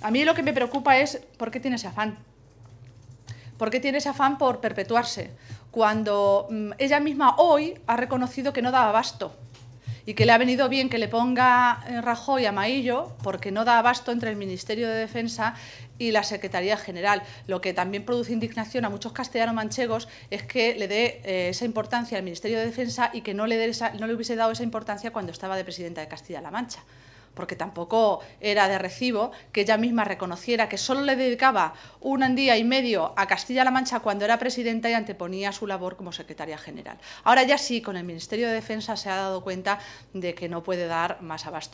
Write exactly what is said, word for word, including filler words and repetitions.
a mí lo que me preocupa es por qué tiene ese afán. ¿Por qué tiene ese afán por perpetuarse? Cuando mmm, ella misma hoy ha reconocido que no da abasto y que le ha venido bien que le ponga Rajoy a Maillo porque no da abasto entre el Ministerio de Defensa y la Secretaría General. Lo que también produce indignación a muchos castellano-manchegos es que le dé eh, esa importancia al Ministerio de Defensa y que no le, dé esa, no le hubiese dado esa importancia cuando estaba de presidenta de Castilla-La Mancha. Porque tampoco era de recibo que ella misma reconociera que solo le dedicaba un día y medio a Castilla-La Mancha cuando era presidenta y anteponía su labor como secretaria general. Ahora ya sí, con el Ministerio de Defensa se ha dado cuenta de que no puede dar más abasto.